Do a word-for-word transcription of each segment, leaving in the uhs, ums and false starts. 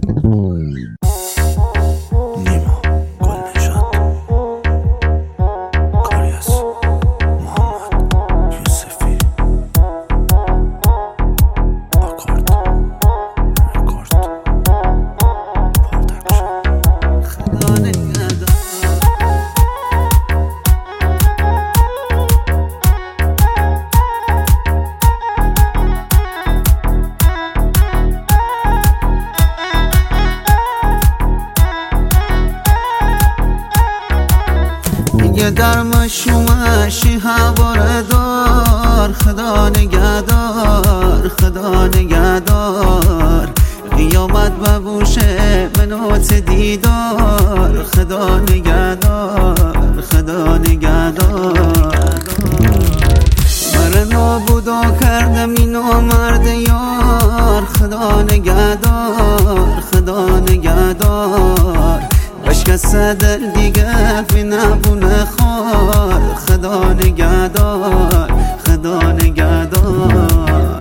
دیگه در مشومشی هواره دار، خدا نگهدار، خدا نگهدار. قیامت ببوشه منوت دیدار، خدا نگهدار، خدا نگهدار. مره نابودا کردم اینو مرد یار، خدا نگهدار، خدا نگهدار. بشکست دل دیگه فی نبونه خار، خدا نگهدار، خدا نگهدار.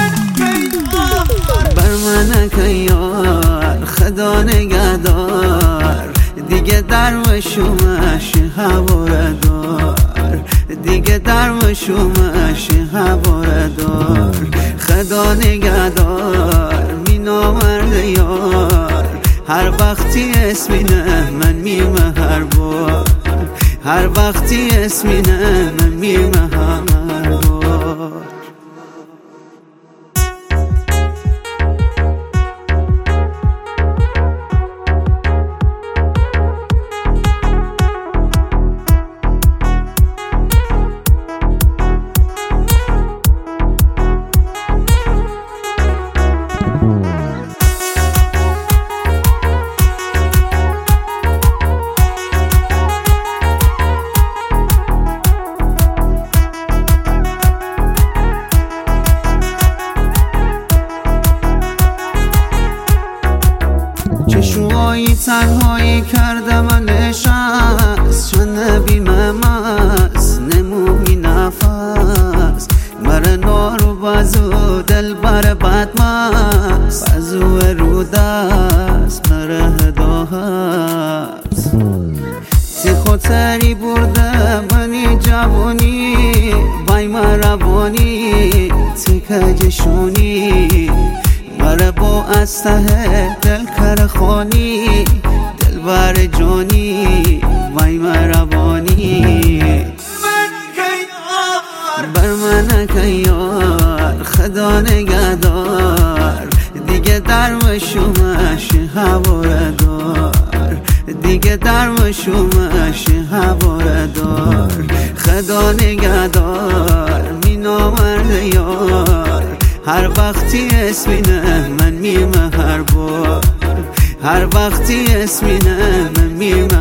بر من که یار خدا نگهدار، دیگه در مشومش هواره دار، دیگه در مشومش هواره دار. خدا نگهدار می نامرد یار، هر وقتی اسمینه من میمه هر بار، هر وقتی اسمینه من میمه هر بار. چشوهایی تنهایی کرده من نشست، چند بیمه مست نمومی نفس. مره نارو بازو دل بر بد مست، بازو رو دست مره هدا هست. تی خطری برده منی جوانی، بای مروانی تی کجشونی. مره با استه دل کر خانی، دل بر جانی وای مروانی. بر من که یار خدا نگهدار، دیگه در مشومش هواره دار، دیگه در مشومش هواره دار. خدا نگهدار می نامرد یار، هر وقتی اسمینه من میمه هر بار، هر وقتی اسمینه من میمه